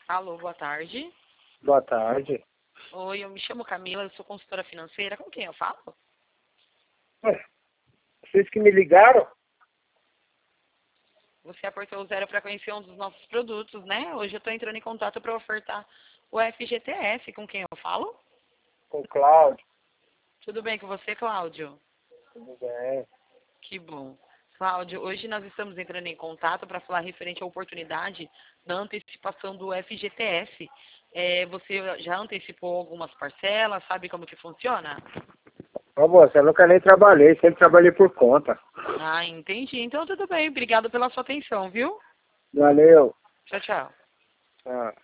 Alô, boa tarde. Boa tarde. Oi, eu me chamo Camila, eu sou consultora financeira. Com quem eu falo? Ué, vocês que me ligaram? Você apertou o 0 para conhecer um dos nossos produtos, né? Hoje eu estou entrando em contato para ofertar o FGTS. Com quem eu falo? Com o Cláudio. Tudo bem com você, Cláudio? Tudo bem. Que bom. Cláudio, hoje nós estamos entrando em contato para falar referente à oportunidade da antecipação do FGTS. Você já antecipou algumas parcelas? Sabe como que funciona? Ô moça, eu nunca nem trabalhei, sempre trabalhei por conta. Ah, entendi. Então tudo bem. Obrigado pela sua atenção, viu? Valeu. Tchau, tchau. Ah.